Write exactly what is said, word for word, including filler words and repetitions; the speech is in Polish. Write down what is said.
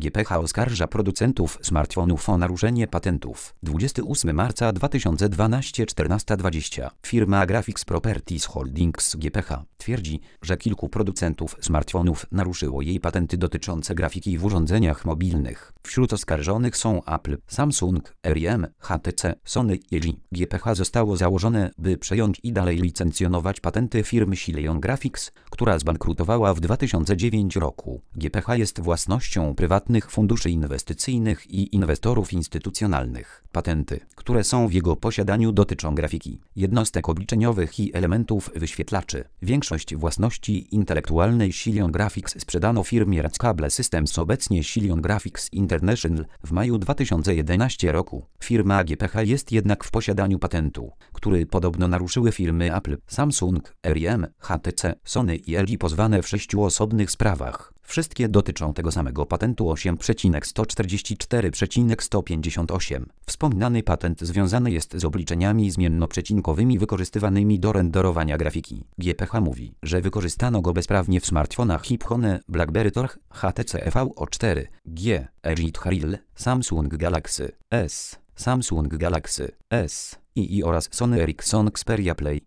G P H oskarża producentów smartfonów o naruszenie patentów. dwudziestego ósmego marca dwa tysiące dwunastego czternasta dwadzieścia. Firma Graphics Properties Holdings G P H twierdzi, że kilku producentów smartfonów naruszyło jej patenty dotyczące grafiki w urządzeniach mobilnych. Wśród oskarżonych są Apple, Samsung, R I M, H T C, Sony i L G. G P H zostało założone, by przejąć i dalej licencjonować patenty firmy Silion Graphics, która zbankrutowała w dwa tysiące dziewiątym roku. G P H jest własnością prywatnych funduszy inwestycyjnych i inwestorów instytucjonalnych. Patenty, które są w jego posiadaniu, dotyczą grafiki, jednostek obliczeniowych i elementów wyświetlaczy. Większość własności intelektualnej Silion Graphics sprzedano firmie Cable Systems, obecnie Silion Graphics International, w maju dwa tysiące jedenastego roku. Firma G P H jest jednak w posiadaniu patentu, który podobno naruszyły firmy Apple, Samsung, R I M, H T C, Sony i L G, pozwane w sześciu osobnych sprawach. Wszystkie dotyczą tego samego patentu osiem sto czterdzieści cztery sto pięćdziesiąt osiem. Wspomniany patent związany jest z obliczeniami zmiennoprzecinkowymi wykorzystywanymi do renderowania grafiki. G P H mówi, że wykorzystano go bezprawnie w smartfonach iPhone, BlackBerry Torch, H T C V O cztery, G, L G Thrill, Samsung Galaxy S, Samsung Galaxy S, I I oraz Sony Ericsson Xperia Play.